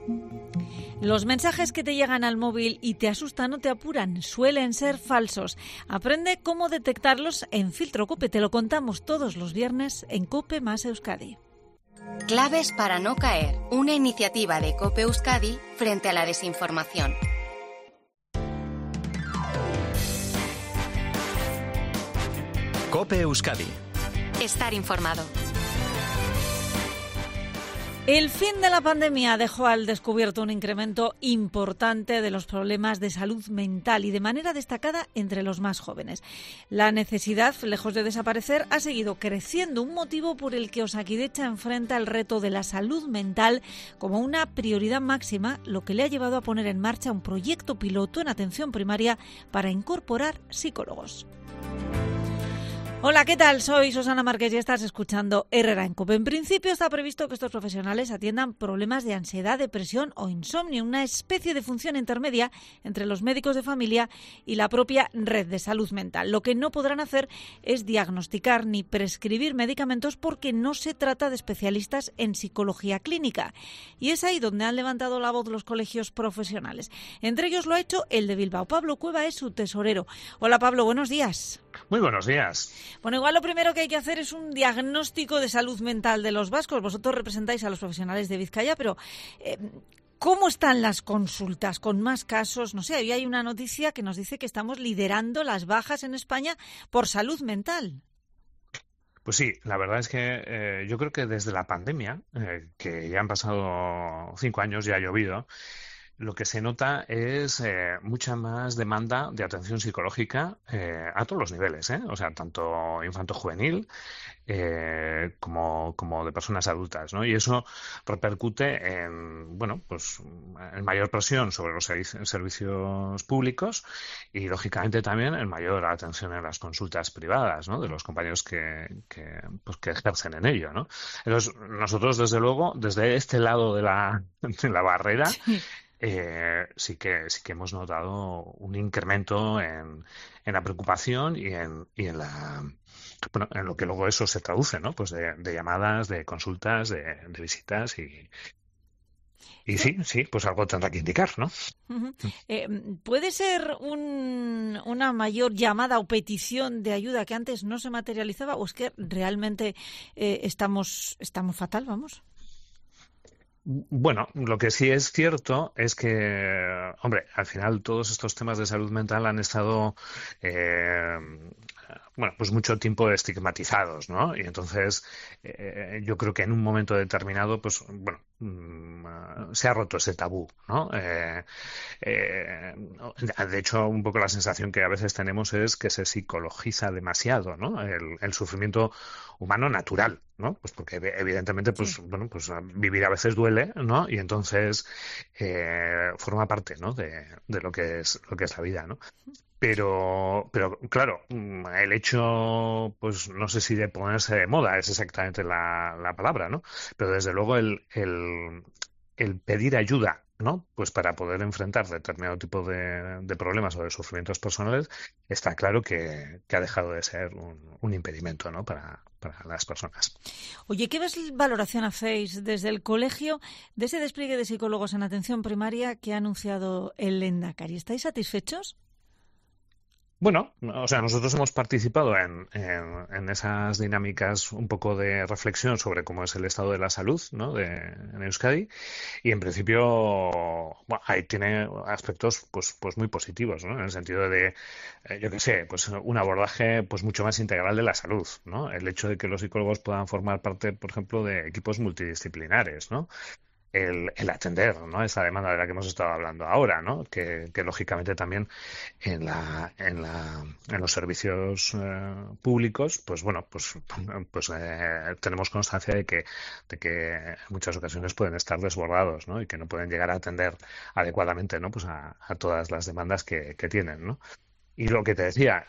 Los mensajes que te llegan al móvil y te asustan o te apuran suelen ser falsos. Aprende cómo detectarlos en Filtro COPE. Te lo contamos todos los viernes en COPE más Euskadi. Claves para no caer. Una iniciativa de COPE Euskadi frente a la desinformación. COPE Euskadi. Estar informado. El fin de la pandemia dejó al descubierto un incremento importante de los problemas de salud mental y de manera destacada entre los más jóvenes. La necesidad, lejos de desaparecer, ha seguido creciendo, un motivo por el que Osakidetza enfrenta el reto de la salud mental como una prioridad máxima, lo que le ha llevado a poner en marcha un proyecto piloto en atención primaria para incorporar psicólogos. Hola, ¿qué tal? Soy Susana Márquez y estás escuchando Herrera en COPE. En principio está previsto que estos profesionales atiendan problemas de ansiedad, depresión o insomnio, una especie de función intermedia entre los médicos de familia y la propia red de salud mental. Lo que no podrán hacer es diagnosticar ni prescribir medicamentos porque no se trata de especialistas en psicología clínica. Y es ahí donde han levantado la voz los colegios profesionales. Entre ellos lo ha hecho el de Bilbao. Pablo Cueva es su tesorero. Hola, Pablo, buenos días. Muy buenos días. Bueno, igual lo primero que hay que hacer es un diagnóstico de salud mental de los vascos. Vosotros representáis a los profesionales de Vizcaya, pero ¿cómo están las consultas? ¿Con más casos? No sé, hoy hay una noticia que nos dice que estamos liderando las bajas en España por salud mental. Pues sí, la verdad es que yo creo que desde la pandemia, que ya han pasado 5 años, ya ha llovido, lo que se nota es mucha más demanda de atención psicológica a todos los niveles, o sea, tanto infanto-juvenil como de personas adultas, ¿no? Y eso repercute en, bueno, pues en mayor presión sobre los servicios públicos y, lógicamente, también en mayor atención en las consultas privadas, ¿no? De los compañeros que ejercen en ello, ¿no? Entonces, nosotros, desde luego, desde este lado de la barrera, sí que hemos notado un incremento en la preocupación y en lo que luego eso se traduce, ¿no? Pues de llamadas, de consultas, de visitas y sí, pues algo tendrá que indicar, ¿no? Uh-huh. ¿Puede ser una mayor llamada o petición de ayuda que antes no se materializaba o es que realmente estamos fatal, vamos? Bueno, lo que sí es cierto es que, hombre, al final todos estos temas de salud mental han estado, pues mucho tiempo estigmatizados, ¿no? Y entonces yo creo que en un momento determinado, pues, bueno, se ha roto ese tabú, ¿no? De hecho, un poco la sensación que a veces tenemos es que se psicologiza demasiado, ¿no? El sufrimiento humano natural, ¿no? Pues porque evidentemente, pues, sí, bueno, pues vivir a veces duele, ¿no? Y entonces forma parte, ¿no? De lo que es la vida, ¿no? Pero claro, el hecho, pues no sé si de ponerse de moda es exactamente la palabra, ¿no? Pero desde luego el pedir ayuda, ¿no? Pues para poder enfrentar determinado tipo de problemas o de sufrimientos personales, está claro que ha dejado de ser un impedimento, ¿no? Para las personas. Oye, ¿qué valoración hacéis desde el colegio de ese despliegue de psicólogos en atención primaria que ha anunciado el Lehendakari? ¿Estáis satisfechos? Bueno, o sea, nosotros hemos participado en esas dinámicas un poco de reflexión sobre cómo es el estado de la salud, ¿no? En Euskadi, y en principio, bueno, ahí tiene aspectos pues muy positivos, ¿no? En el sentido de, yo qué sé, pues un abordaje pues mucho más integral de la salud, ¿no? El hecho de que los psicólogos puedan formar parte, por ejemplo, de equipos multidisciplinares, ¿no? El atender, ¿no? Esa demanda de la que hemos estado hablando ahora, ¿no? Que lógicamente también en los servicios públicos, pues bueno, pues tenemos constancia de que en muchas ocasiones pueden estar desbordados, ¿no? Y que no pueden llegar a atender adecuadamente, ¿no? Pues a todas las demandas que tienen, ¿no? Y lo que te decía,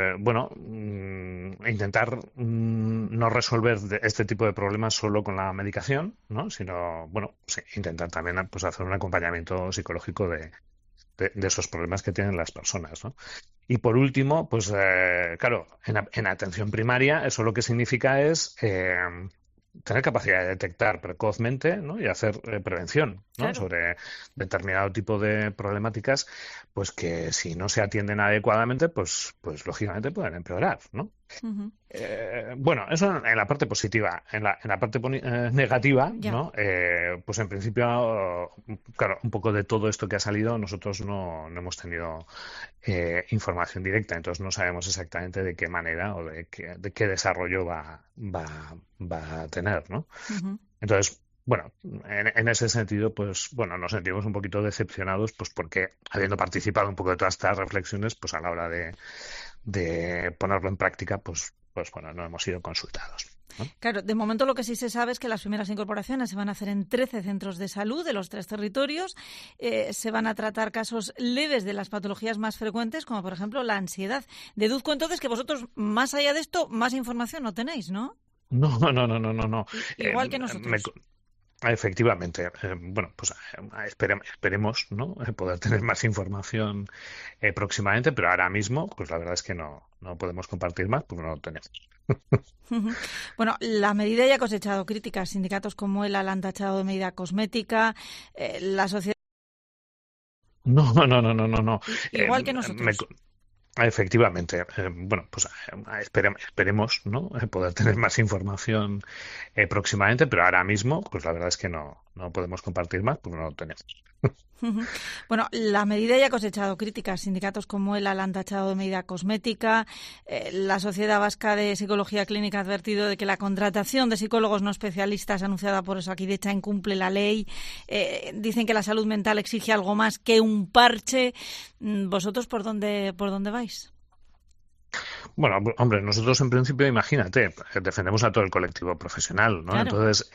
intentar no resolver este tipo de problemas solo con la medicación, ¿no? Sino, bueno, sí, intentar también pues hacer un acompañamiento psicológico de esos problemas que tienen las personas, ¿no? Y por último, pues claro, en atención primaria eso lo que significa es tener capacidad de detectar precozmente, ¿no? Y hacer prevención, ¿no? Claro. Sobre determinado tipo de problemáticas, pues que si no se atienden adecuadamente, pues lógicamente pueden empeorar, ¿no? Ujú. Bueno, eso en la parte positiva. En la parte negativa, Ya. ¿no? Pues en principio, claro, un poco de todo esto que ha salido, nosotros no hemos tenido información directa, entonces no sabemos exactamente de qué manera o de qué desarrollo va a tener, ¿no? Ujú. Entonces, bueno, en ese sentido, pues bueno, nos sentimos un poquito decepcionados, pues porque habiendo participado un poco de todas estas reflexiones, pues a la hora de ponerlo en práctica, pues bueno, no hemos sido consultados, ¿no? Claro, de momento lo que sí se sabe es que las primeras incorporaciones se van a hacer en 13 centros de salud de los 3 territorios. Se van a tratar casos leves de las patologías más frecuentes, como por ejemplo la ansiedad. Deduzco entonces que vosotros, más allá de esto, más información no tenéis, ¿no? No, no, no, no, no, no. Igual que Me, nosotros. Efectivamente, bueno, pues esperemos, ¿no? Poder tener más información próximamente, pero ahora mismo, pues la verdad es que no podemos compartir más, porque no lo tenemos. Ujú. Bueno, la medida ya ha cosechado críticas. Sindicatos como ELA la han tachado de medida cosmética. La sociedad, No, no, no, no, no, no. Eh, igual que me, nosotros. Efectivamente, bueno, pues esperemos, ¿no? Poder tener más información próximamente, pero ahora mismo, pues la verdad es que no podemos compartir más porque no lo tenemos. Ujú. Bueno, la medida ya ha cosechado críticas. Sindicatos como ELA la han tachado de medida cosmética. La Sociedad Vasca de Psicología Clínica ha advertido de que la contratación de psicólogos no especialistas anunciada por Osakidetza incumple la ley. Dicen que la salud mental exige algo más que un parche. ¿Vosotros por dónde vais? Bueno, hombre, nosotros en principio, imagínate, defendemos a todo el colectivo profesional, ¿no? Claro. Entonces,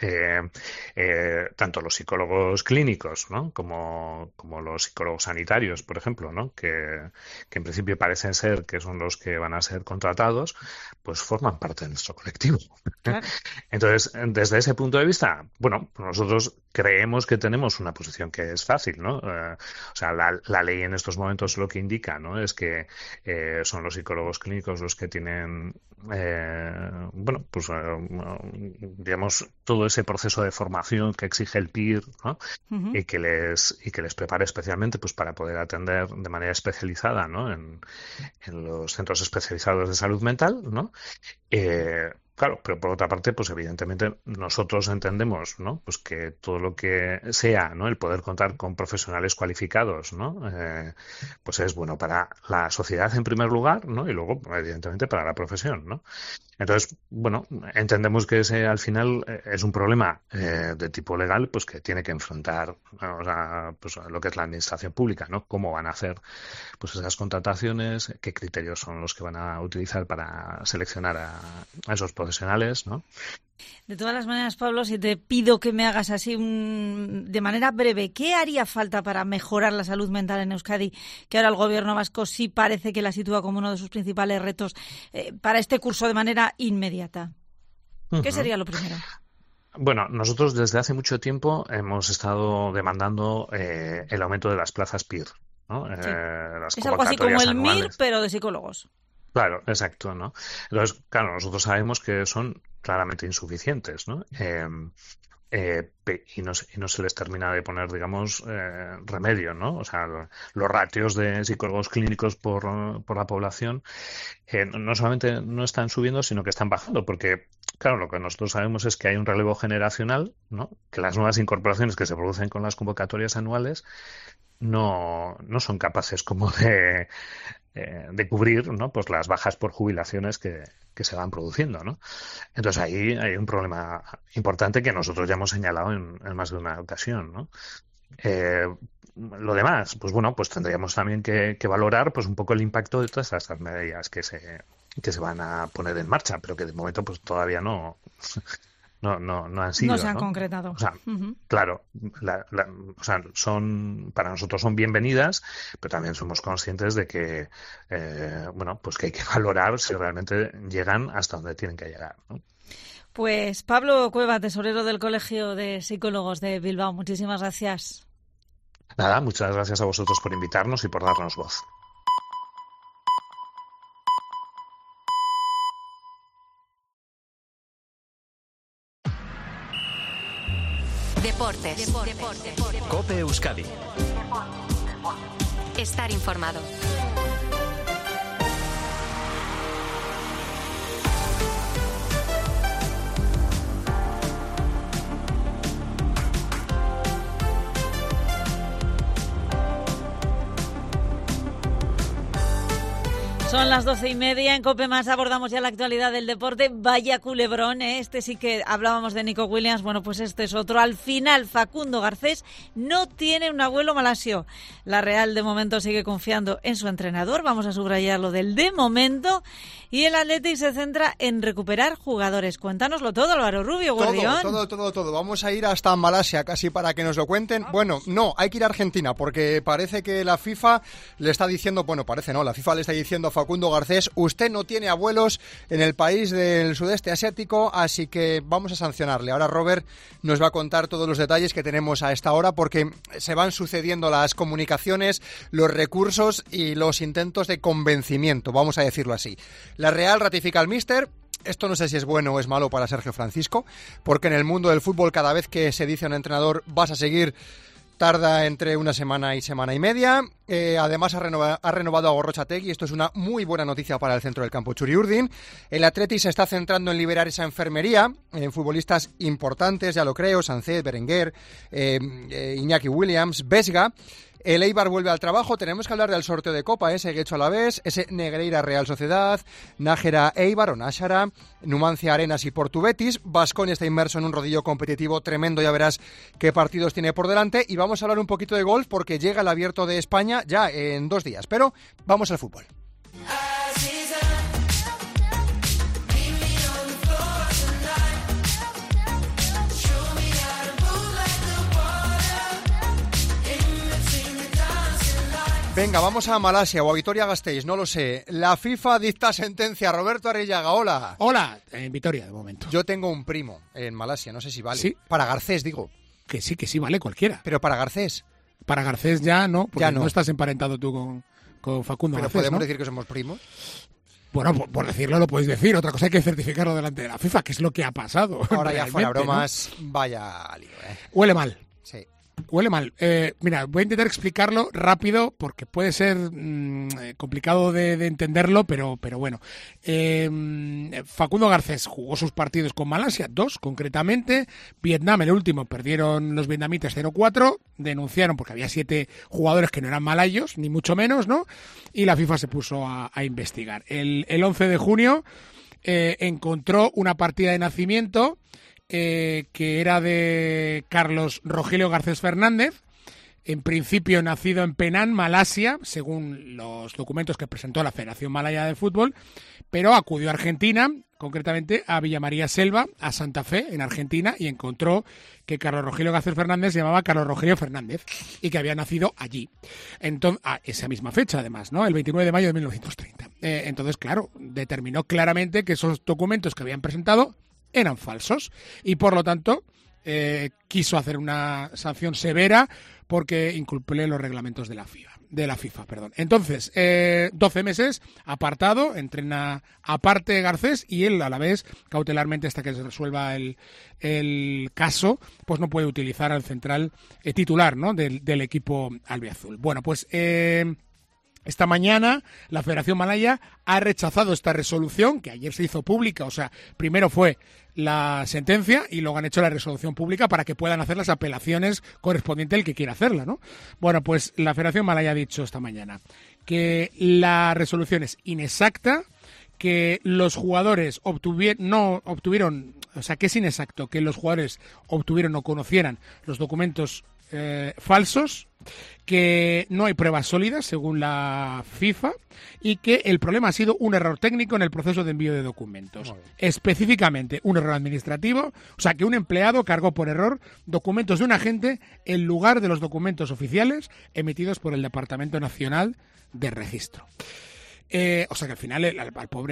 tanto los psicólogos clínicos, ¿no? Como los psicólogos sanitarios, por ejemplo, ¿no? Que en principio parecen ser que son los que van a ser contratados, pues forman parte de nuestro colectivo. Claro. Entonces, desde ese punto de vista, bueno, nosotros creemos que tenemos una posición que es fácil, ¿no? O sea, la ley en estos momentos lo que indica, ¿no? Es que son los psicólogos clínicos los que tienen, bueno, pues digamos, todo ese proceso de formación que exige el PIR, ¿no? Ujú. Y que les prepare especialmente pues para poder atender de manera especializada, ¿no? En los centros especializados de salud mental, ¿no? Claro, pero por otra parte, pues evidentemente nosotros entendemos, ¿no? Pues que todo lo que sea, ¿no? El poder contar con profesionales cualificados, ¿no? Pues es bueno para la sociedad en primer lugar, ¿no? Y luego, evidentemente, para la profesión, ¿no? Entonces, bueno, entendemos que ese al final es un problema de tipo legal, pues que tiene que enfrentar, o sea, pues a lo que es la administración pública, ¿no? Cómo van a hacer pues esas contrataciones, qué criterios son los que van a utilizar para seleccionar a esos profesionales, ¿no? De todas las maneras, Pablo, si te pido que me hagas así de manera breve, ¿qué haría falta para mejorar la salud mental en Euskadi? Que ahora el gobierno vasco sí parece que la sitúa como uno de sus principales retos para este curso de manera inmediata. ¿Qué Ujú. sería lo primero? Bueno, nosotros desde hace mucho tiempo hemos estado demandando el aumento de las plazas PIR, ¿no? Sí. Las Es algo así como convocatorias el MIR, anuales. pero de psicólogos. Claro, exacto, ¿no? Entonces, claro, nosotros sabemos que son claramente insuficientes, ¿no? Y no se les termina de poner, digamos, remedio, ¿no? O sea, los ratios de psicólogos clínicos por la población no solamente no están subiendo, sino que están bajando, porque, claro, lo que nosotros sabemos es que hay un relevo generacional, ¿no? Que las nuevas incorporaciones que se producen con las convocatorias anuales no son capaces como de cubrir, ¿no? Pues las bajas por jubilaciones que se van produciendo, ¿no? Entonces ahí hay un problema importante que nosotros ya hemos señalado en más de una ocasión, ¿no? Eh, lo demás, pues bueno, pues tendríamos también que valorar pues un poco el impacto de todas estas medidas que se van a poner en marcha, pero que de momento pues todavía no han No se sido, han ¿no? concretado. O sea, Ujú. claro, o sea, para nosotros son bienvenidas, pero también somos conscientes de que, bueno, pues que hay que valorar si realmente llegan hasta donde tienen que llegar, ¿no? Pues Pablo Cueva, tesorero del Colegio de Psicólogos de Bilbao, muchísimas gracias. Nada, muchas gracias a vosotros por invitarnos y por darnos voz. Deportes. COPE Euskadi. Estar informado. Son las 12:30, en COPE Más abordamos ya la actualidad del deporte. Vaya culebrón, ¿eh? Este sí que hablábamos de Nico Williams, bueno, pues este es otro. Al final, Facundo Garcés no tiene un abuelo malasio. La Real de momento sigue confiando en su entrenador, vamos a subrayarlo del de momento, y el Athletic se centra en recuperar jugadores. Cuéntanoslo todo, Álvaro Rubio, Guardión. Todo. Vamos a ir hasta Malasia casi para que nos lo cuenten. Bueno, no, hay que ir a Argentina porque parece que la FIFA le está diciendo, la FIFA le está diciendo a Facundo Garcés, usted no tiene abuelos en el país del sudeste asiático, así que vamos a sancionarle. Ahora Robert nos va a contar todos los detalles que tenemos a esta hora porque se van sucediendo las comunicaciones, los recursos y los intentos de convencimiento, vamos a decirlo así. La Real ratifica al míster. Esto no sé si es bueno o es malo para Sergio Francisco, porque en el mundo del fútbol cada vez que se dice a un entrenador vas a seguir, tarda entre una semana y media. Además ha renovado a Gorrotxategi. Esto es una muy buena noticia para el centro del campo Txuri Urdin. El Athletic se está centrando en liberar esa enfermería en futbolistas importantes, ya lo creo, Sancet, Berenguer, Iñaki Williams, Vesga. El Eibar vuelve al trabajo. Tenemos que hablar del sorteo de Copa, ese Guecho Alavés, ese Negreira Real Sociedad, Nájera Eibar o Nájara, Numancia Arenas y Portu Betis. Baskonia está inmerso en un rodillo competitivo tremendo, ya verás qué partidos tiene por delante. Y vamos a hablar un poquito de golf porque llega el Abierto de España ya en 2 días. Pero vamos al fútbol. Venga, vamos a Malasia o a Vitoria-Gasteiz, no lo sé. La FIFA dicta sentencia. Roberto Arrillaga, hola. Hola, en Vitoria, de momento. Yo tengo un primo en Malasia, no sé si vale. Sí. Para Garcés, digo. Que sí, vale, cualquiera. Pero para Garcés. Para Garcés ya no, porque ya no estás emparentado tú con Facundo Pero Garcés, ¿podemos ¿no? decir que somos primos? Bueno, por decirlo lo podéis decir. Otra cosa hay que certificarlo delante de la FIFA, que es lo que ha pasado. Ahora ya fuera bromas, ¿no? Vaya lío, Huele mal. Sí. Huele mal. Mira, voy a intentar explicarlo rápido porque puede ser complicado de entenderlo, pero bueno. Facundo Garcés jugó sus partidos con Malasia, 2 concretamente. Vietnam, el último, perdieron los vietnamitas 0-4. Denunciaron porque había 7 jugadores que no eran malayos, ni mucho menos, ¿no? Y la FIFA se puso a investigar. El 11 de junio encontró una partida de nacimiento que era de Carlos Rogelio Garcés Fernández, en principio nacido en Penang, Malasia, según los documentos que presentó la Federación Malaya de Fútbol, pero acudió a Argentina, concretamente a Villa María Selva, a Santa Fe, en Argentina, y encontró que Carlos Rogelio Garcés Fernández se llamaba Carlos Rogelio Fernández y que había nacido allí. Entonces, a esa misma fecha, además, ¿no? El 29 de mayo de 1930. Entonces, claro, determinó claramente que esos documentos que habían presentado eran falsos y por lo tanto quiso hacer una sanción severa porque incumple los reglamentos de la FIFA. Entonces, 12 meses apartado, entrena aparte Garcés y él a la vez cautelarmente hasta que se resuelva el caso, pues no puede utilizar al central titular, ¿no? del equipo albiazul. Bueno, pues esta mañana la Federación Malaya ha rechazado esta resolución, que ayer se hizo pública, o sea, primero fue la sentencia y luego han hecho la resolución pública para que puedan hacer las apelaciones correspondientes el que quiera hacerla, ¿no? Bueno, pues la Federación Malaya ha dicho esta mañana que la resolución es inexacta, que los jugadores no obtuvieron, o sea, que es inexacto que los jugadores obtuvieron o conocieran los documentos falsos, que no hay pruebas sólidas según la FIFA y que el problema ha sido un error técnico en el proceso de envío de documentos. Específicamente un error administrativo, o sea que un empleado cargó por error documentos de un agente en lugar de los documentos oficiales emitidos por el Departamento Nacional de Registro. O sea que al final al pobre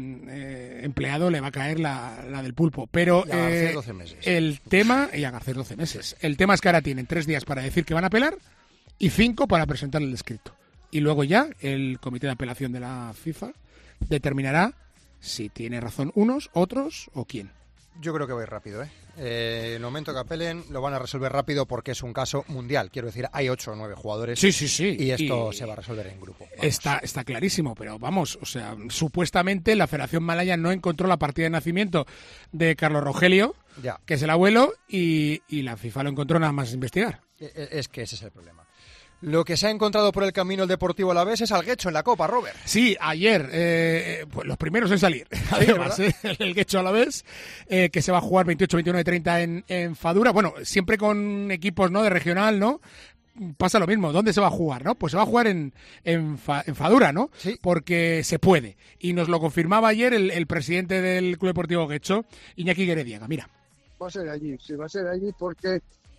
empleado le va a caer la del pulpo. Pero y a Garcés 12 meses. El tema, y a Garcés 12 meses. El tema es que ahora tienen 3 días para decir que van a apelar y 5 para presentar el escrito. Y luego ya el comité de apelación de la FIFA determinará si tiene razón unos, otros o quién. Yo creo que va a ir rápido, ¿eh? En el momento que apelen lo van a resolver rápido porque es un caso mundial. Quiero decir, hay 8 o 9 jugadores. Sí. Y esto se va a resolver en grupo. Está clarísimo, pero vamos, o sea, supuestamente la Federación Malaya no encontró la partida de nacimiento de Carlos Rogelio, que es el abuelo, y la FIFA lo encontró nada más investigar. Es que ese es el problema. Lo que se ha encontrado por el camino el Deportivo Alavés es al Guecho en la Copa, Robert. Sí, ayer, pues los primeros en salir. Además, el Guecho Alavés, que se va a jugar 28, 21 y 30 en Fadura. Bueno, siempre con equipos, ¿no?, de regional, ¿no? Pasa lo mismo. ¿Dónde se va a jugar, no? Pues se va a jugar en Fadura, ¿no? Sí. Porque se puede. Y nos lo confirmaba ayer el presidente del Club Deportivo Guecho, Iñaki Guerediaga. Mira. Va a ser allí, porque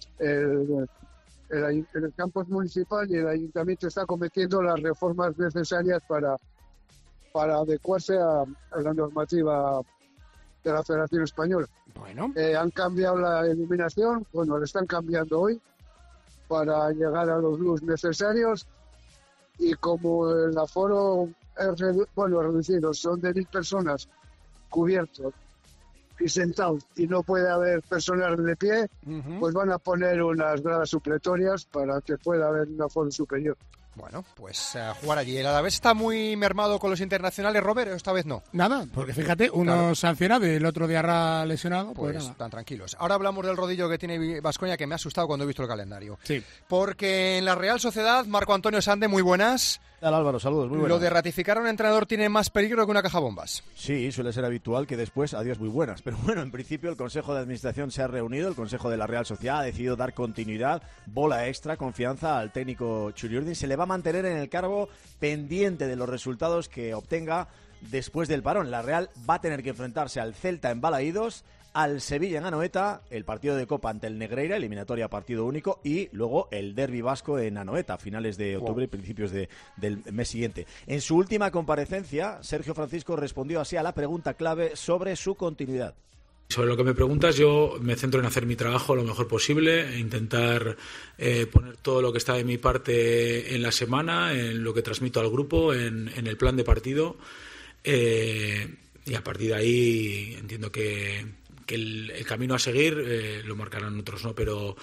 el campo es municipal y el ayuntamiento está cometiendo las reformas necesarias para adecuarse a la normativa de la Federación Española. Bueno. Han cambiado la iluminación, la están cambiando hoy para llegar a los luz necesarios, y como el aforo es reducido, son de 1.000 personas cubiertos y sentados y no puede haber personas de pie, pues van a poner unas gradas supletorias para que pueda haber un aforo superior. Bueno, pues a jugar allí. ¿El Alavés está muy mermado con los internacionales, Robert? Esta vez no. Nada, porque fíjate, uno sancionado y el otro diarra lesionado. Pues nada. Están tranquilos. Ahora hablamos del rodillo que tiene Baskonia, que me ha asustado cuando he visto el calendario. Sí. Porque en la Real Sociedad, Marco Antonio Sande, muy buenas. Álvaro, saludos, muy buenas. Lo de ratificar a un entrenador tiene más peligro que una caja bombas. Sí, suele ser habitual que después, adiós muy buenas. Pero bueno, en principio el Consejo de Administración se ha reunido, el Consejo de la Real Sociedad ha decidido dar continuidad, bola extra, confianza al técnico Churiurdin. Se le va a mantener en el cargo pendiente de los resultados que obtenga después del parón. La Real va a tener que enfrentarse al Celta en Balaídos, al Sevilla en Anoeta, el partido de Copa ante el Negreira, eliminatoria partido único, y luego el derbi vasco en Anoeta, a finales de octubre y principios del mes siguiente. En su última comparecencia, Sergio Francisco respondió así a la pregunta clave sobre su continuidad. Sobre lo que me preguntas, yo me centro en hacer mi trabajo lo mejor posible, e intentar poner todo lo que está de mi parte en la semana, en lo que transmito al grupo, en el plan de partido, y a partir de ahí entiendo que el camino a seguir lo marcarán otros, ¿no? Pero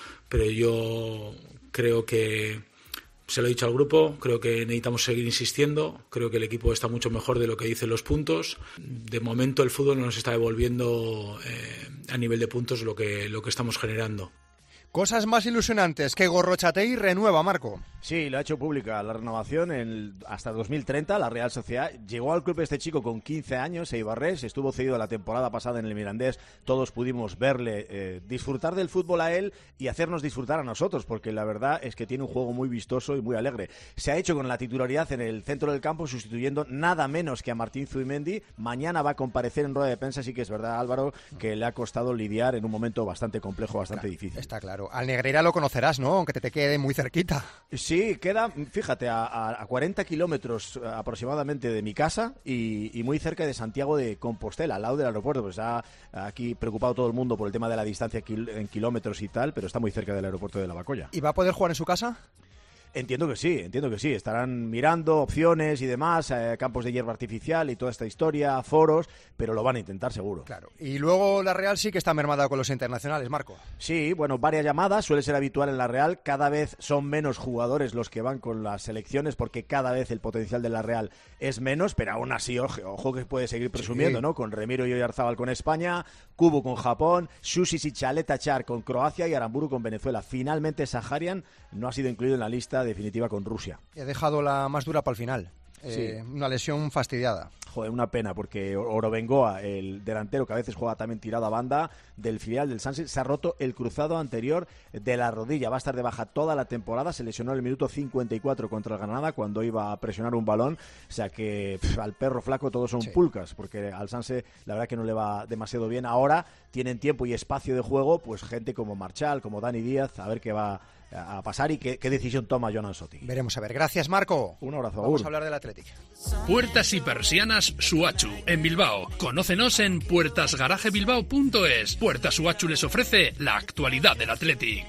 yo creo que, se lo he dicho al grupo, creo que necesitamos seguir insistiendo, creo que el equipo está mucho mejor de lo que dicen los puntos. De momento el fútbol no nos está devolviendo a nivel de puntos lo que estamos generando. Cosas más ilusionantes que Gorrotxategi renueva, Marco. Sí, lo ha hecho pública la renovación hasta 2030. La Real Sociedad llegó al club este chico con 15 años, Eibarrés, estuvo cedido la temporada pasada en el Mirandés. Todos pudimos verle, disfrutar del fútbol a él y hacernos disfrutar a nosotros, porque la verdad es que tiene un juego muy vistoso y muy alegre. Se ha hecho con la titularidad en el centro del campo, sustituyendo nada menos que a Martín Zubimendi. Mañana va a comparecer en rueda de prensa, sí que es verdad, Álvaro, que le ha costado lidiar en un momento bastante complejo, bastante difícil. Está claro. Al Negreira lo conocerás, ¿no? Aunque te quede muy cerquita. Sí, queda, fíjate, a 40 kilómetros aproximadamente de mi casa y muy cerca de Santiago de Compostela, al lado del aeropuerto. Pues está aquí preocupado todo el mundo por el tema de la distancia en kilómetros y tal, pero está muy cerca del aeropuerto de Lavacolla. ¿Y va a poder jugar en su casa? Entiendo que sí. Estarán mirando opciones y demás, campos de hierba artificial y toda esta historia, foros, pero lo van a intentar seguro. Claro. Y luego la Real sí que está mermada con los internacionales, Marco. Sí, bueno, varias llamadas, suele ser habitual en la Real. Cada vez son menos jugadores los que van con las selecciones, porque cada vez el potencial de la Real es menos, pero aún así, ojo que puede seguir presumiendo, sí, ¿no? Con Remiro y Oyarzábal con España, Kubo con Japón, Susis y Chaleta Char con Croacia y Aramburu con Venezuela. Finalmente Saharian no ha sido incluido en la lista definitiva con Rusia. He dejado la más dura para el final. Sí. Una lesión fastidiada. Joder, una pena, porque Orobengoa, el delantero que a veces juega también tirado a banda del filial del Sanse, se ha roto el cruzado anterior de la rodilla. Va a estar de baja toda la temporada. Se lesionó en el minuto 54 contra el Granada cuando iba a presionar un balón. O sea que al perro flaco todos son pulcas, porque al Sanse la verdad que no le va demasiado bien. Ahora tienen tiempo y espacio de juego, pues gente como Marchal, como Dani Díaz, a ver qué va a pasar y qué decisión toma Joan Ansotti. Veremos a ver. Gracias, Marco. Un abrazo. Vamos a hablar del Athletic. Puertas y persianas Suachu, en Bilbao. Conócenos en puertasgarajebilbao.es. Puertas Suachu les ofrece la actualidad del Athletic.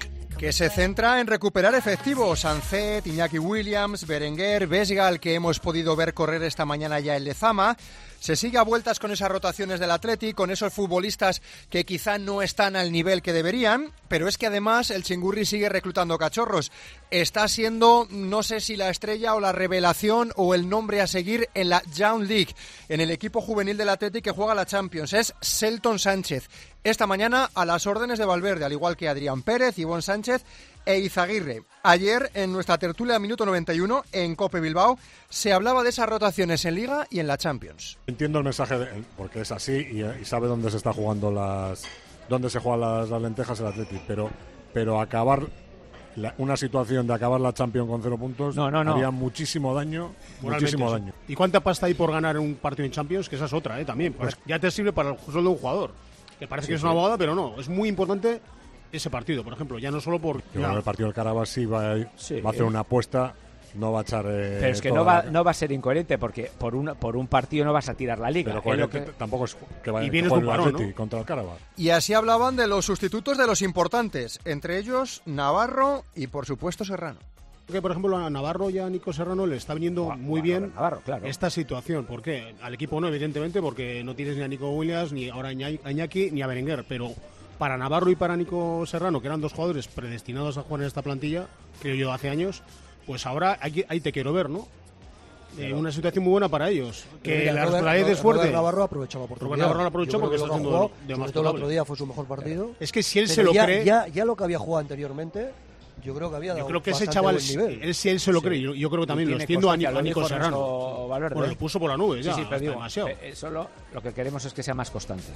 que se centra en recuperar efectivos. Sancet, Iñaki Williams, Berenguer, Vesga, al que hemos podido ver correr esta mañana ya en Lezama. Se sigue a vueltas con esas rotaciones del Atleti, con esos futbolistas que quizá no están al nivel que deberían, pero es que además el Chingurri sigue reclutando cachorros. Está siendo, no sé si la estrella o la revelación o el nombre a seguir en la Young League, en el equipo juvenil del Atleti que juega la Champions. Es Selton Sánchez. Esta mañana a las órdenes de Valverde, al igual que Adrián Pérez, Ivón Sánchez e Izaguirre. Ayer, en nuestra tertulia minuto 91, en COPE Bilbao, se hablaba de esas rotaciones en Liga y en la Champions. Entiendo el mensaje, porque es así y sabe dónde se está jugando dónde se juegan las lentejas el Atleti, pero acabar una situación de acabar la Champions con 0 puntos haría muchísimo daño. Muchísimo daño. ¿Y cuánta pasta hay por ganar un partido en Champions? Que esa es otra, también. Pues ya te sirve para el sueldo de un jugador. Que parece que es una bobada, pero no. Es muy importante ese partido, por ejemplo. Ya no solo por... el partido del Carabas sí va a hacer una apuesta, no va a echar... pero es que no va a ser incoherente, porque por un partido no vas a tirar la Liga. Pero tampoco es que vaya a jugar el Atleti contra el Carabas. Y así hablaban de los sustitutos de los importantes, entre ellos Navarro y, por supuesto, Serrano. Que, por ejemplo, a Navarro y a Nico Serrano le está viniendo muy bien Navarro, claro. Esta situación. ¿Por qué? Al equipo no, evidentemente, porque no tienes ni a Nico Williams, ni ahora a Iñaki, ni a Berenguer. Pero para Navarro y para Nico Serrano, que eran dos jugadores predestinados a jugar en esta plantilla, creo yo, hace años, pues ahora ahí te quiero ver, ¿no? Una situación muy buena para ellos. Que la realidad es fuerte. Navarro aprovechó la oportunidad. Navarro aprovechó porque está haciendo el otro día fue su mejor partido. Es que si él se lo cree... Ya lo que había jugado anteriormente... Yo creo que había dado ese chaval, nivel. Si él se lo cree, yo creo que también lo extiendo a Nico Serrano. Bueno, lo puso por la nube ya, pero digo, demasiado. Solo lo que queremos es que sea más constante.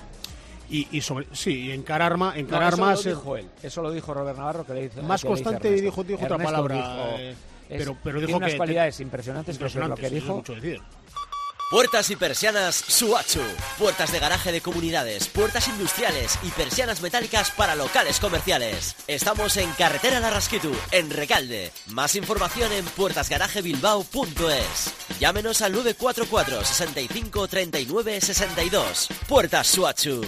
Y encarar más. Eso lo dijo Robert Navarro, que le hizo más constante, y dijo otra palabra. Pero dijo unas cualidades impresionantes, lo que dijo. Mucho decir. Puertas y persianas Suachu. Puertas de garaje de comunidades, puertas industriales y persianas metálicas para locales comerciales. Estamos en Carretera Larrasquitu, en Recalde. Más información en puertasgarajebilbao.es. Llámenos al 944 65 39 62. Puertas Suachu.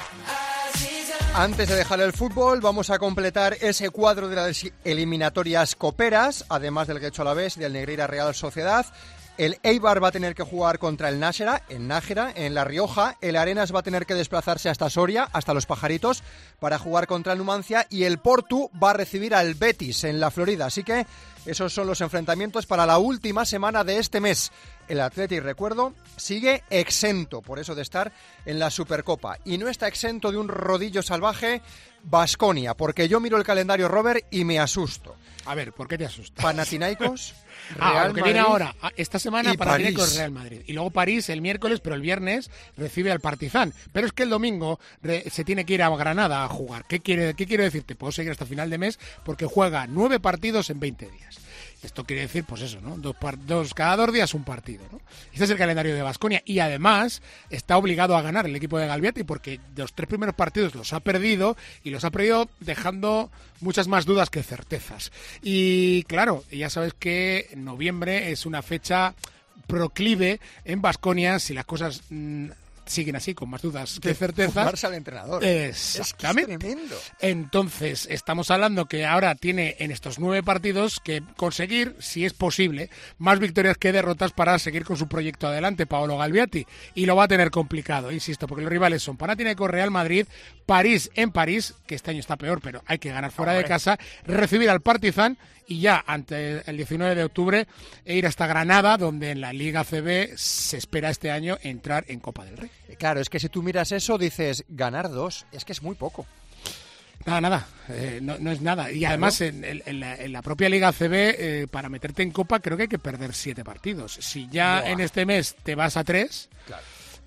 Antes de dejar el fútbol, vamos a completar ese cuadro de las eliminatorias coperas, además del Guecho Alavés y del Negreira Real Sociedad. El Eibar va a tener que jugar contra el Nájera, en La Rioja. El Arenas va a tener que desplazarse hasta Soria, hasta Los Pajaritos, para jugar contra el Numancia. Y el Portu va a recibir al Betis en la Florida. Así que esos son los enfrentamientos para la última semana de este mes. El Athletic, recuerdo, sigue exento, por eso de estar en la Supercopa. Y no está exento de un rodillo salvaje Baskonia, porque yo miro el calendario, Robert, y me asusto. A ver, ¿por qué te asustas? Panathinaikos, Real lo que Madrid, viene ahora, esta semana Panathinaikos, Real Madrid. Y luego París el miércoles, pero el viernes recibe al Partizan. Pero es que el domingo se tiene que ir a Granada a jugar. ¿Qué quiero decirte? Puedo seguir hasta final de mes porque juega 9 partidos en 20 días. Esto quiere decir, pues eso, ¿no? Cada 2 días un partido, ¿no? Este es el calendario de Baskonia y además está obligado a ganar el equipo de Galbiati porque los 3 primeros partidos los ha perdido y los ha perdido dejando muchas más dudas que certezas. Y claro, ya sabes que noviembre es una fecha proclive en Baskonia si las cosas siguen así, con más dudas que certezas. Fumarse al entrenador. Exactamente. Es tremendo. Entonces, estamos hablando que ahora tiene en estos 9 partidos que conseguir, si es posible, más victorias que derrotas para seguir con su proyecto adelante, Paolo Galbiati. Y lo va a tener complicado, insisto, porque los rivales son Panathinaikos, Real Madrid, París en París, que este año está peor, pero hay que ganar fuera de casa, recibir al Partizan y ya ante el 19 de octubre ir hasta Granada, donde en la Liga CB se espera este año entrar en Copa del Rey. Claro, es que si tú miras eso, dices, ganar 2, es que es muy poco. Nada, no es nada. Y además en la propia Liga CB, para meterte en Copa, creo que hay que perder 7 partidos. Si ya en este mes te vas a 3... Claro.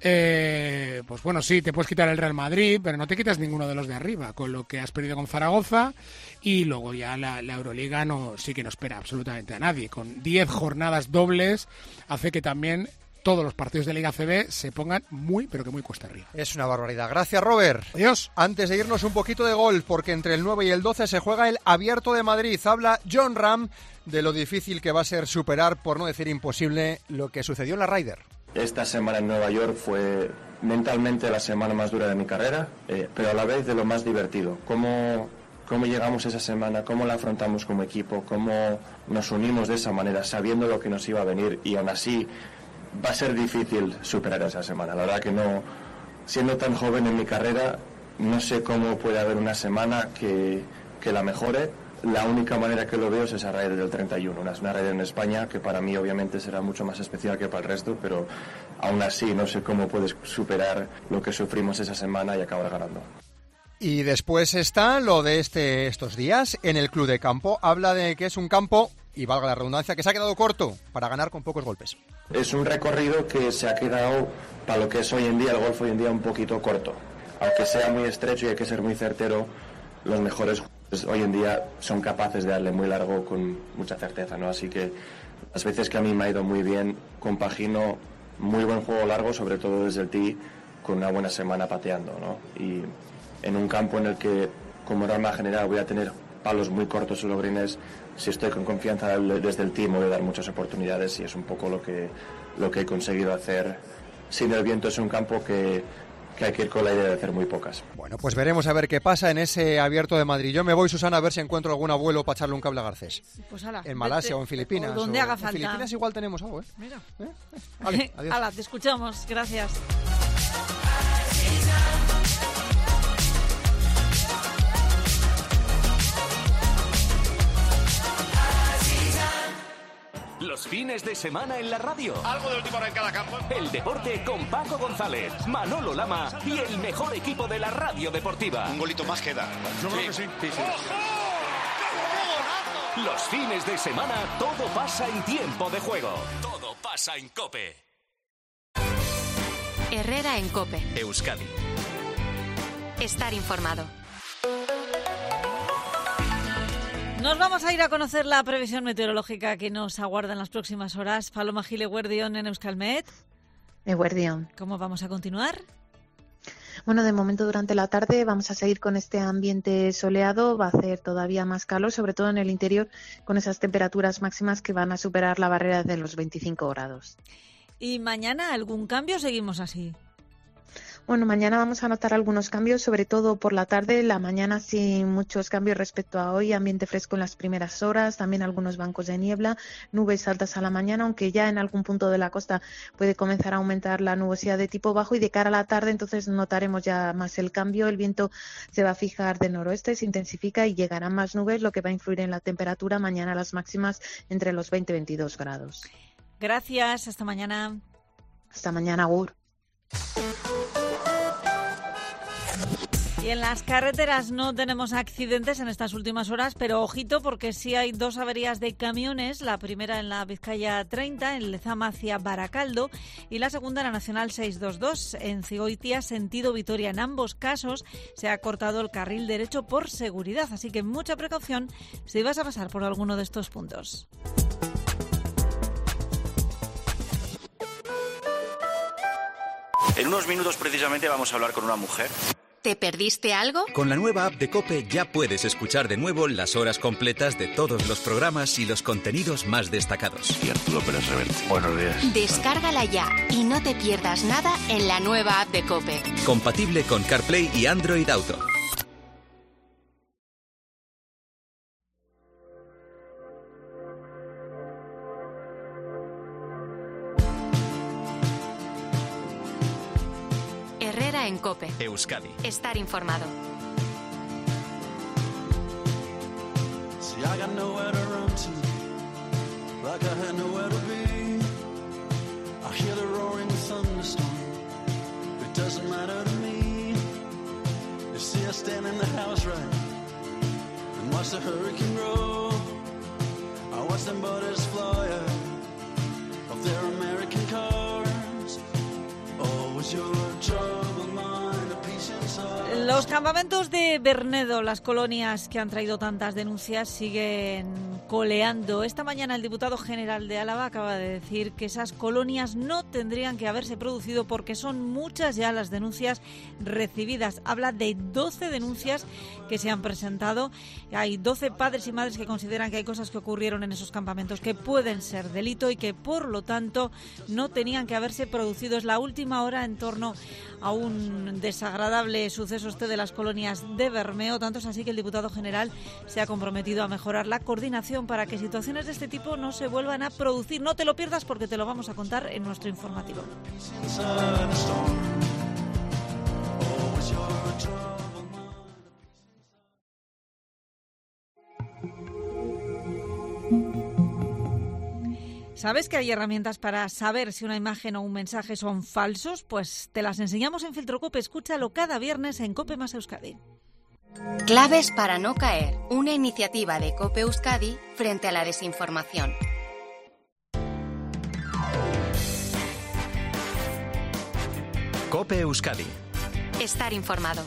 Pues bueno, sí, te puedes quitar el Real Madrid, pero no te quitas ninguno de los de arriba, con lo que has perdido con Zaragoza y luego ya la Euroliga sí que no espera absolutamente a nadie. Con 10 jornadas dobles hace que también todos los partidos de Liga CB se pongan muy, pero que muy cuesta arriba. Es una barbaridad. Gracias, Robert. Adiós. Antes de irnos, un poquito de golf, porque entre el 9 y el 12 se juega el Abierto de Madrid. Habla Jon Rahm de lo difícil que va a ser superar, por no decir imposible, lo que sucedió en la Ryder. Esta semana en Nueva York fue mentalmente la semana más dura de mi carrera, pero a la vez de lo más divertido. ¿Cómo cómo llegamos esa semana, cómo la afrontamos como equipo, cómo nos unimos de esa manera, sabiendo lo que nos iba a venir, y aún así va a ser difícil superar esa semana. La verdad que no, siendo tan joven en mi carrera, no sé cómo puede haber una semana que la mejore. La única manera que lo veo es esa raid del 31, una raid en España que para mí obviamente será mucho más especial que para el resto, pero aún así no sé cómo puedes superar lo que sufrimos esa semana y acabar ganando. Y después está lo de estos días en el club de campo. Habla de que es un campo, y valga la redundancia, que se ha quedado corto para ganar con pocos golpes. Es un recorrido que se ha quedado, para lo que es hoy en día, el golf hoy en día, un poquito corto. Aunque sea muy estrecho y hay que ser muy certero, los mejores jugadores hoy en día son capaces de darle muy largo con mucha certeza, ¿no? Así que las veces que a mí me ha ido muy bien, compagino muy buen juego largo, sobre todo desde el tee, con una buena semana pateando, ¿no? Y en un campo en el que, como norma general, voy a tener palos muy cortos en los greens, si estoy con confianza desde el tee me voy a dar muchas oportunidades, y es un poco lo que he conseguido hacer. Sin el viento es un campo que hay que ir con la idea de hacer muy pocas. Bueno, pues veremos a ver qué pasa en ese Abierto de Madrid. Yo me voy, Susana, a ver si encuentro algún abuelo para echarle un cable a Garcés. Pues ala, en Malasia o en Filipinas. O donde haga falta. En Filipinas igual tenemos algo, ¿eh? Mira. Vale, adiós. Ala, te escuchamos. Gracias. Los fines de semana en la radio. Algo de última hora en cada campo. El deporte con Paco González, Manolo Lama y el mejor equipo de la radio deportiva. Un golito más queda. Yo creo que sí. ¡Ojo! Los fines de semana todo pasa en tiempo de juego. Todo pasa en COPE. Herrera en COPE. Euskadi. Estar informado. Nos vamos a ir a conocer la previsión meteorológica que nos aguarda en las próximas horas. Paloma Gil, Eguerdión en Euskalmet. Eguerdión. ¿Cómo vamos a continuar? Bueno, de momento durante la tarde vamos a seguir con este ambiente soleado. Va a hacer todavía más calor, sobre todo en el interior, con esas temperaturas máximas que van a superar la barrera de los 25 grados. ¿Y mañana algún cambio o seguimos así? Bueno, mañana vamos a notar algunos cambios, sobre todo por la tarde. La mañana sin muchos cambios respecto a hoy. Ambiente fresco en las primeras horas, también algunos bancos de niebla, nubes altas a la mañana, aunque ya en algún punto de la costa puede comenzar a aumentar la nubosidad de tipo bajo, y de cara a la tarde entonces notaremos ya más el cambio. El viento se va a fijar de noroeste, se intensifica y llegarán más nubes, lo que va a influir en la temperatura. Mañana las máximas entre los 20 y 22 grados. Gracias, hasta mañana. Hasta mañana, Agur. Y en las carreteras no tenemos accidentes en estas últimas horas, pero ojito porque sí hay dos averías de camiones, la primera en la Vizcaya 30, en Lezama hacia Baracaldo, y la segunda en la Nacional 622, en Cigoitia, sentido Vitoria. En ambos casos se ha cortado el carril derecho por seguridad, así que mucha precaución si vas a pasar por alguno de estos puntos. En unos minutos precisamente vamos a hablar con una mujer. ¿Te perdiste algo? Con la nueva app de COPE ya puedes escuchar de nuevo las horas completas de todos los programas y los contenidos más destacados. Y Arturo Pérez Reverte. Buenos días. Descárgala ya y no te pierdas nada en la nueva app de COPE. Compatible con CarPlay y Android Auto. Herrera en COPE. Euskadi. Estar informado. See, I got nowhere to run to, like I had nowhere to be. I hear the roaring thunderstorm, it doesn't matter to me. You see, I stand in the house right and watch the hurricane grow. I watch them bullets fly out of their American cars. Oh, was your troubled mind a piece inside? Los campamentos de Bernedo, las colonias que han traído tantas denuncias, siguen coleando. Esta mañana el diputado general de Álava acaba de decir que esas colonias no tendrían que haberse producido porque son muchas ya las denuncias recibidas. Habla de 12 denuncias que se han presentado. Hay 12 padres y madres que consideran que hay cosas que ocurrieron en esos campamentos que pueden ser delito y que por lo tanto no tenían que haberse producido. Es la última hora en torno a un desagradable suceso norte de las colonias de Bermeo. Tanto es así que el diputado general se ha comprometido a mejorar la coordinación para que situaciones de este tipo no se vuelvan a producir. No te lo pierdas porque te lo vamos a contar en nuestro informativo. ¿Sabes que hay herramientas para saber si una imagen o un mensaje son falsos? Pues te las enseñamos en Filtro COPE. Escúchalo cada viernes en COPE más Euskadi. Claves para no caer. Una iniciativa de COPE Euskadi frente a la desinformación. COPE Euskadi. Estar informado.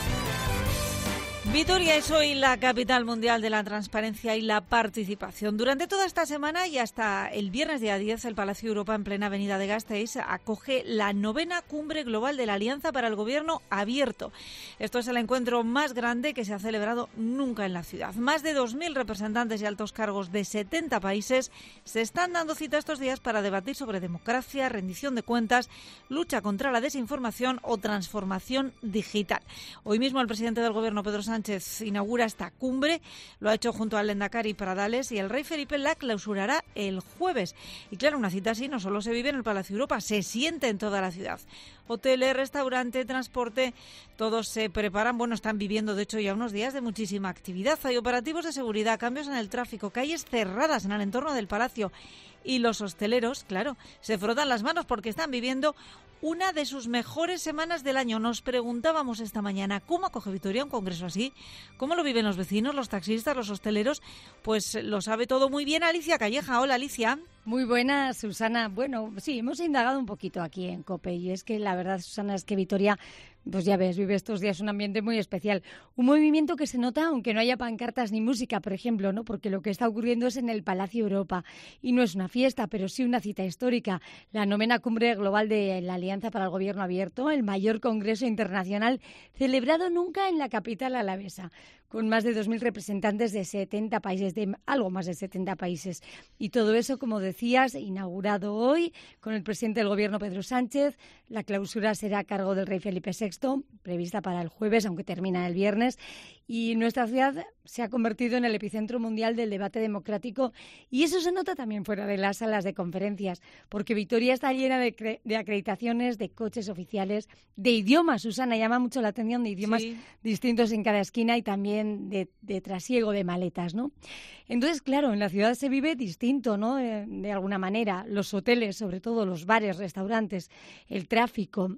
Vitoria es hoy la capital mundial de la transparencia y la participación. Durante toda esta semana y hasta el viernes día 10, el Palacio Europa, en plena avenida de Gasteiz, acoge la 9ª Cumbre Global de la Alianza para el Gobierno Abierto. Esto es el encuentro más grande que se ha celebrado nunca en la ciudad. Más de 2.000 representantes y altos cargos de 70 países se están dando cita estos días para debatir sobre democracia, rendición de cuentas, lucha contra la desinformación o transformación digital. Hoy mismo el presidente del Gobierno, Pedro Sánchez, inaugura esta cumbre, lo ha hecho junto al Lehendakari Pradales, y el rey Felipe la clausurará el jueves. Y claro, una cita así no solo se vive en el Palacio Europa, se siente en toda la ciudad. Hoteles, restaurante, transporte, todos se preparan, están viviendo de hecho ya unos días de muchísima actividad. Hay operativos de seguridad, cambios en el tráfico, calles cerradas en el entorno del Palacio. Y los hosteleros, claro, se frotan las manos porque están viviendo una de sus mejores semanas del año. Nos preguntábamos esta mañana, ¿cómo acoge Vitoria un congreso así? ¿Cómo lo viven los vecinos, los taxistas, los hosteleros? Pues lo sabe todo muy bien Alicia Calleja. Hola, Alicia. Muy buenas, Susana. Bueno, sí, hemos indagado un poquito aquí en COPE y es que la verdad, Susana, es que Vitoria, pues ya ves, vive estos días un ambiente muy especial. Un movimiento que se nota aunque no haya pancartas ni música, por ejemplo, ¿no? Porque lo que está ocurriendo es en el Palacio Europa y no es una fiesta, pero sí una cita histórica. La 9ª Cumbre Global de la Alianza para el Gobierno Abierto, el mayor congreso internacional celebrado nunca en la capital alavesa, con más de 2.000 representantes de 70 países, de algo más de 70 países. Y todo eso, como decías, inaugurado hoy con el presidente del Gobierno, Pedro Sánchez. La clausura será a cargo del rey Felipe VI, prevista para el jueves, aunque termina el viernes. Y nuestra ciudad se ha convertido en el epicentro mundial del debate democrático y eso se nota también fuera de las salas de conferencias, porque Vitoria está llena de acreditaciones, de coches oficiales, de idiomas. Susana, llama mucho la atención, de idiomas distintos en cada esquina y también de trasiego de maletas, ¿no? Entonces, claro, en la ciudad se vive distinto, ¿no? De alguna manera. Los hoteles, sobre todo los bares, restaurantes, el tráfico,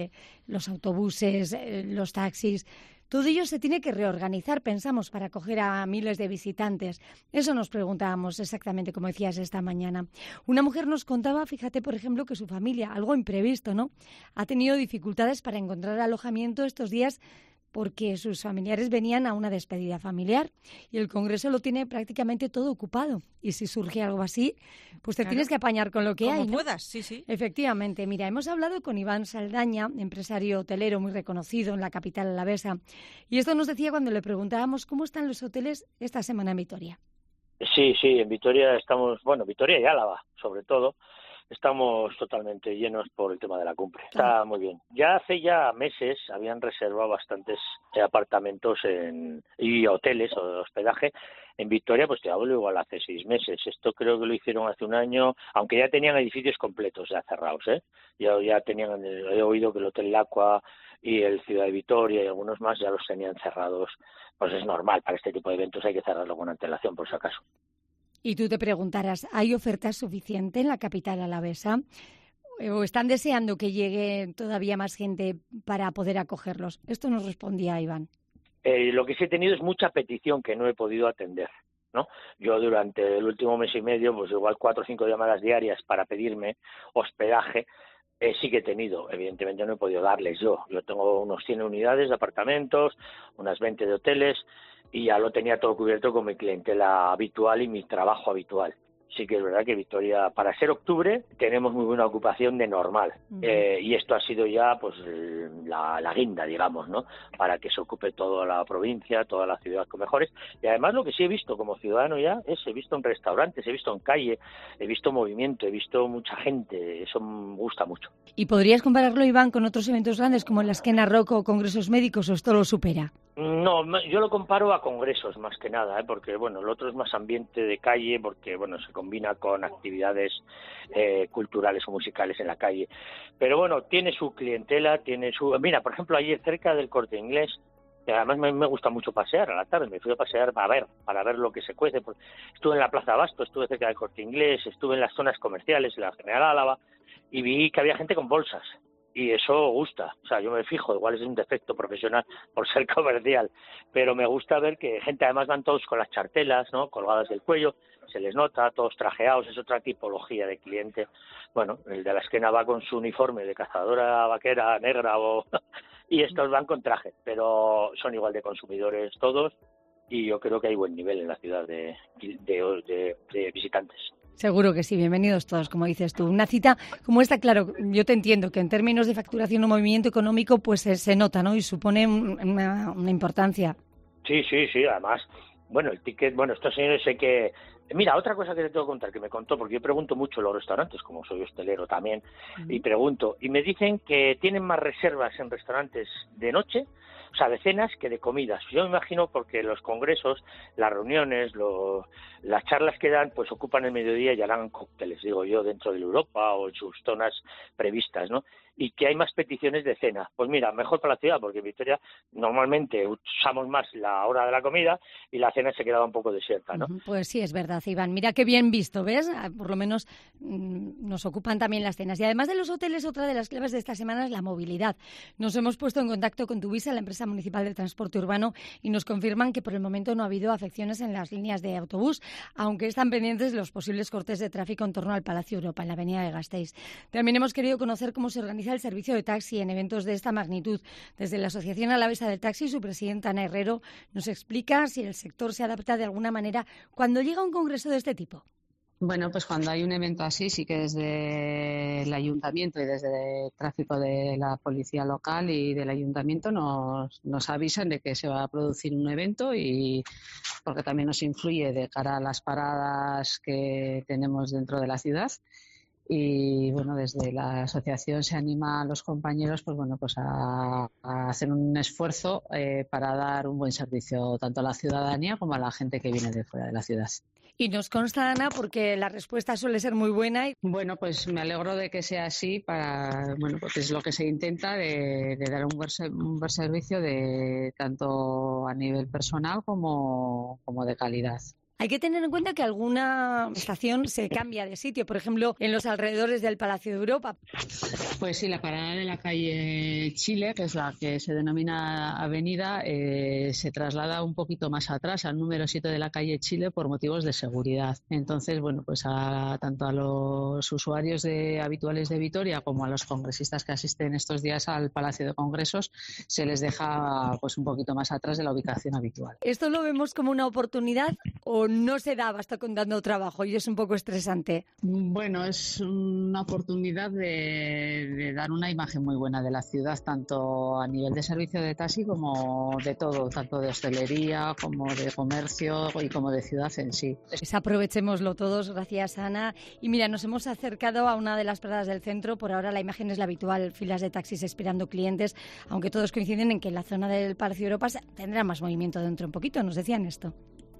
los autobuses, los taxis. Todo ello se tiene que reorganizar, pensamos, para acoger a miles de visitantes. Eso nos preguntábamos exactamente, como decías esta mañana. Una mujer nos contaba, fíjate, por ejemplo, que su familia, algo imprevisto, ¿no?, ha tenido dificultades para encontrar alojamiento estos días porque sus familiares venían a una despedida familiar y el Congreso lo tiene prácticamente todo ocupado. Y si surge algo así, pues te tienes que apañar con lo que hay, ¿no? Como puedas, sí. Efectivamente. Mira, hemos hablado con Iván Saldaña, empresario hotelero muy reconocido en la capital alavesa, y esto nos decía cuando le preguntábamos cómo están los hoteles esta semana en Vitoria. Sí, en Vitoria estamos, Vitoria y Álava, sobre todo, estamos totalmente llenos por el tema de la cumbre. Está muy bien. Ya hace meses habían reservado bastantes apartamentos y hoteles o de hospedaje en Vitoria, pues te hablo igual hace 6 meses. Esto creo que lo hicieron hace un año, aunque ya tenían edificios completos ya cerrados, Ya tenían, he oído que el Hotel Lacua y el Ciudad de Vitoria y algunos más ya los tenían cerrados. Pues es normal, para este tipo de eventos hay que cerrarlo con antelación, por si acaso. Y tú te preguntarás, ¿hay oferta suficiente en la capital alavesa? ¿O están deseando que llegue todavía más gente para poder acogerlos? Esto nos respondía Iván. Lo que sí he tenido es mucha petición que no he podido atender, ¿no? Yo durante el último mes y medio, pues igual 4 o 5 llamadas diarias para pedirme hospedaje, sí que he tenido. Evidentemente no he podido darles yo. Yo tengo unos 100 unidades de apartamentos, unas 20 de hoteles, y ya lo tenía todo cubierto con mi clientela habitual y mi trabajo habitual. sí que es verdad que Vitoria, para ser octubre, tenemos muy buena ocupación de normal. Y esto ha sido ya pues la guinda, digamos, ¿no? Para que se ocupe toda la provincia, toda la ciudad con mejores. Y además lo que sí he visto como ciudadano ya es, he visto en restaurantes, he visto en calle, he visto movimiento, he visto mucha gente. Eso me gusta mucho. ¿Y podrías compararlo, Iván, con otros eventos grandes como la Esquena Rock o congresos médicos, o esto lo supera? No, yo lo comparo a congresos más que nada, porque bueno, el otro es más ambiente de calle, porque bueno, se combina con actividades culturales o musicales en la calle. Pero bueno, tiene su clientela, tiene su... Mira, por ejemplo, ayer cerca del Corte Inglés, que además me gusta mucho pasear a la tarde, me fui a pasear para ver lo que se cuece. Estuve en la Plaza Abasto, estuve cerca del Corte Inglés, estuve en las zonas comerciales, en la General Álava, y vi que había gente con bolsas. Y eso gusta, o sea, yo me fijo, igual es un defecto profesional por ser comercial, pero me gusta ver que gente, además van todos con las chartelas, ¿no?, colgadas del cuello, se les nota, todos trajeados, es otra tipología de cliente. Bueno, el de la Esquena va con su uniforme de cazadora vaquera negra y estos van con traje, pero son igual de consumidores todos, y yo creo que hay buen nivel en la ciudad de visitantes. Seguro que sí, bienvenidos todos, como dices tú. Una cita como esta, claro, yo te entiendo que en términos de facturación o movimiento económico pues se nota, ¿no? Y supone una importancia. Sí, además, bueno, el ticket, bueno, estos señores sé que... Mira, otra cosa que te tengo que contar, que me contó, porque yo pregunto mucho en los restaurantes, como soy hostelero también, y pregunto, y me dicen que tienen más reservas en restaurantes de noche, o sea, de cenas, que de comidas. Yo me imagino porque los congresos, las reuniones, las charlas que dan, pues ocupan el mediodía y harán cócteles, digo yo, dentro de Europa o en sus zonas previstas, ¿no? Y que hay más peticiones de cena. Pues mira, mejor para la ciudad, porque en Vitoria normalmente usamos más la hora de la comida y la cena se quedaba un poco desierta, ¿no? Pues sí, es verdad, Iván. Mira qué bien visto, ¿ves? Por lo menos nos ocupan también las cenas. Y además de los hoteles, otra de las claves de esta semana es la movilidad. Nos hemos puesto en contacto con Tuvisa, la empresa municipal de transporte urbano, y nos confirman que por el momento no ha habido afecciones en las líneas de autobús, aunque están pendientes los posibles cortes de tráfico en torno al Palacio Europa, en la avenida de Gasteiz. También hemos querido conocer cómo se organiza el servicio de taxi en eventos de esta magnitud. Desde la Asociación Alavesa del Taxi, su presidenta Ana Herrero nos explica si el sector se adapta de alguna manera cuando llega un congreso de este tipo. Bueno, pues cuando hay un evento así, sí que desde el ayuntamiento y desde el tráfico de la policía local y del ayuntamiento nos avisan de que se va a producir un evento, y porque también nos influye de cara a las paradas que tenemos dentro de la ciudad. Y bueno, desde la asociación se anima a los compañeros pues a hacer un esfuerzo para dar un buen servicio tanto a la ciudadanía como a la gente que viene de fuera de la ciudad. Y nos consta, Ana, porque la respuesta suele ser muy buena. Bueno, pues me alegro de que sea así, porque es lo que se intenta, de dar un buen servicio de tanto a nivel personal como de calidad. Hay que tener en cuenta que alguna estación se cambia de sitio, por ejemplo, en los alrededores del Palacio de Europa. Pues sí, la parada de la calle Chile, que es la que se denomina avenida, se traslada un poquito más atrás, al número 7 de la calle Chile, por motivos de seguridad. Entonces, bueno, pues tanto a los usuarios habituales de Vitoria como a los congresistas que asisten estos días al Palacio de Congresos, se les deja pues un poquito más atrás de la ubicación habitual. ¿Esto lo vemos como una oportunidad o no se da basta con dando trabajo y es un poco estresante? Bueno, es una oportunidad de dar una imagen muy buena de la ciudad, tanto a nivel de servicio de taxi como de todo, tanto de hostelería como de comercio y como de ciudad en sí. Pues aprovechémoslo todos, gracias, Ana. Y mira, nos hemos acercado a una de las paradas del centro. Por ahora la imagen es la habitual, filas de taxis esperando clientes, aunque todos coinciden en que en la zona del Palacio de Europa tendrá más movimiento dentro un poquito. Nos decían esto.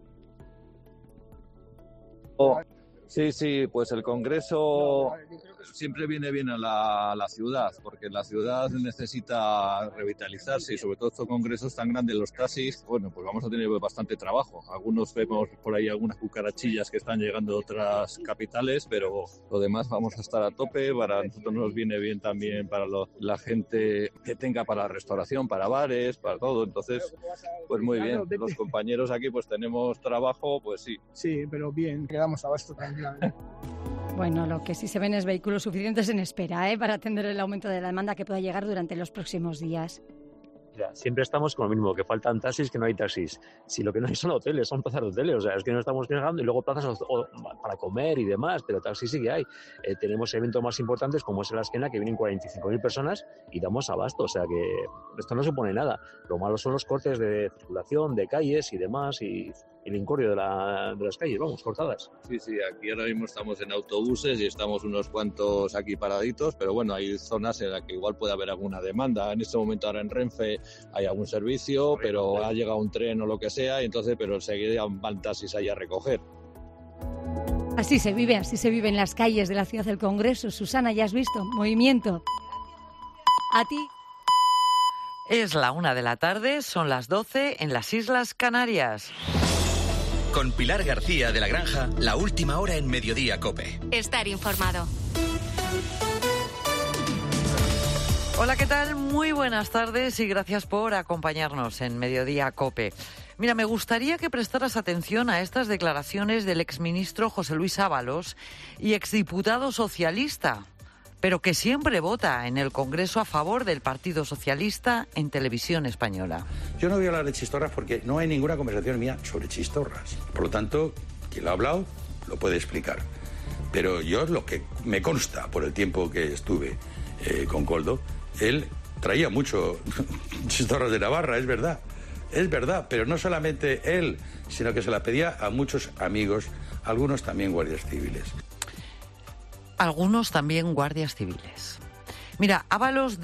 Sí, pues el Congreso siempre viene bien a la ciudad, porque la ciudad necesita revitalizarse y sobre todo estos congresos tan grandes, los taxis, bueno, pues vamos a tener bastante trabajo. Algunos vemos por ahí algunas cucarachillas que están llegando de otras capitales, pero lo demás vamos a estar a tope. Para nosotros nos viene bien también para la gente que tenga para la restauración, para bares, para todo. Entonces, pues muy bien. Los compañeros aquí pues tenemos trabajo, pues sí. Sí, pero bien, quedamos abasto tranquilamente. Bueno, lo que sí se ven es vehículos suficientes en espera, para atender el aumento de la demanda que pueda llegar durante los próximos días. Mira, siempre estamos con lo mismo, que faltan taxis, que no hay taxis. Si lo que no hay son hoteles, son plazas de hoteles, o sea, es que no estamos quejando, y luego plazas para comer y demás, pero taxis sí que hay. Tenemos eventos más importantes como es el Askena, que vienen 45.000 personas y damos abasto, o sea que esto no supone nada. Lo malo son los cortes de circulación, de calles y demás, y el incordio de las calles, vamos, cortadas. Sí, aquí ahora mismo estamos en autobuses y estamos unos cuantos aquí paraditos, pero bueno, hay zonas en las que igual puede haber alguna demanda. En este momento ahora en Renfe hay algún servicio, pero ha llegado un tren o lo que sea, y entonces, pero enseguida van taxis ahí a recoger. Así se vive en las calles de la Ciudad del Congreso. Susana, ya has visto, movimiento. A ti. Es la 1 de la tarde, son las 12 en las Islas Canarias. Con Pilar García de la Granja, la última hora en Mediodía COPE. Estar informado. Hola, ¿qué tal? Muy buenas tardes y gracias por acompañarnos en Mediodía COPE. Mira, me gustaría que prestaras atención a estas declaraciones del exministro José Luis Ábalos y exdiputado socialista, pero que siempre vota en el Congreso a favor del Partido Socialista en Televisión Española. Yo no voy a hablar de chistorras porque no hay ninguna conversación mía sobre chistorras. Por lo tanto, quien lo ha hablado lo puede explicar. Pero yo, lo que me consta por el tiempo que estuve con Koldo, él traía mucho chistorras de Navarra, es verdad, pero no solamente él, sino que se la pedía a muchos amigos, algunos también guardias civiles. Algunos también guardias civiles. Mira, Ábalos